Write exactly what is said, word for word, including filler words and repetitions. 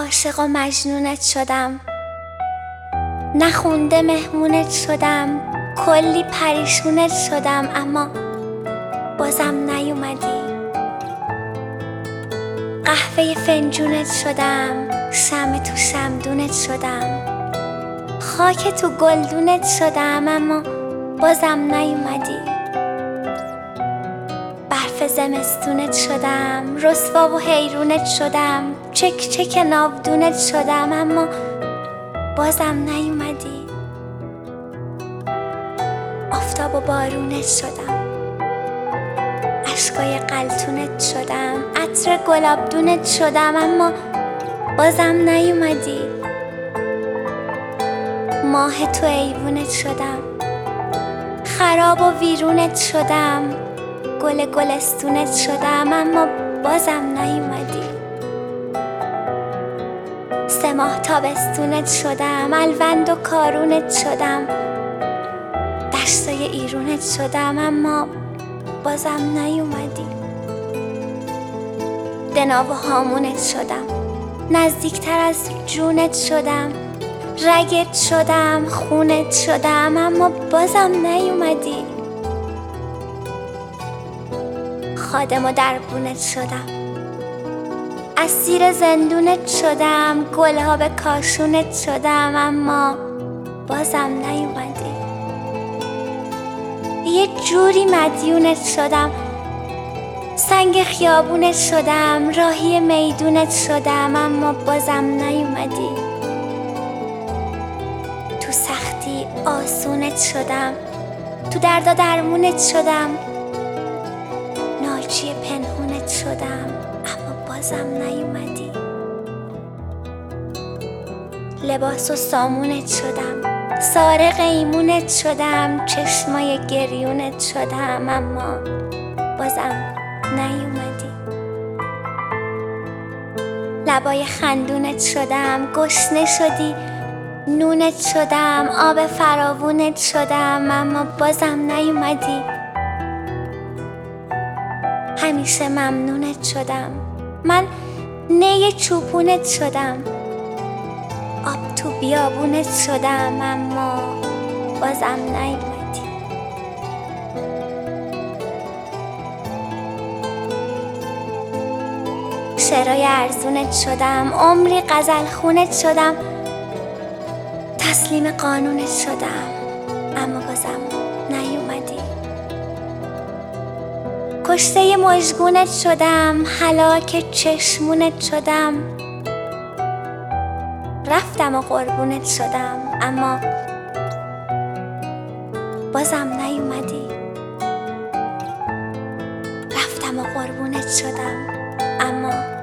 عاشق و مجنونت شدم، نخونده مهمونت شدم، کلی پریشونت شدم اما بازم نیومدی. قهوه فنجونت شدم، شمع تو شمدونت شدم، خاک تو گلدونت شدم اما بازم نیومدی. برف زمستونت شدم، رسوا و حیرونت شدم، چک چک ناودونت شدم اما بازم نیومدی. آفتاب و بارونت شدم، اشکای قلتونت شدم، عطر گلابدونت شدم اما بازم نیومدی. ماه تو ایوونت شدم، خراب و ویرونت شدم، گل گلستونت شدم اما بازم نیومدی. سه ماه تابستونت شدم، الوند و کارونت شدم، دشتای ایرونت شدم اما بازم نیومدی. دنا و هامونت شدم، نزدیکتر از جونت شدم، رگت شدم، خونت شدم اما بازم نیومدی. خادم و دربونت شدم، اسیر زندونت شدم، گلاب کاشونت شدم اما بازم نیومدی. یه جوری مدیونت شدم، سنگ خیابونت شدم، راهی میدونت شدم اما بازم نیومدی. تو سختی آسونت شدم، تو درد و درمونت شدم، ناجی پنهونت شدم اما بازم نیومدی. لباس و سامونت شدم، سارق ایمونت شدم، چشمای گریونت شدم اما بازم نیومدی. لبای خندونت شدم، گشنه شدی، نونت شدم، آب فراوونت شدم اما بازم نیومدی. همیشه ممنونت شدم، من نی چوپونت شدم، آب تو بیابونت شدم اما بازم نیومدی. شعرای ارزونت شدم، عمری غزل خونت شدم، تسلیم قانونت شدم اما بازم نیومدی. کشته مژگونت شدم، هلاک چشمونت شدم، رفتم و قربونت شدم اما بازم نیومدی. رفتم و قربونت شدم اما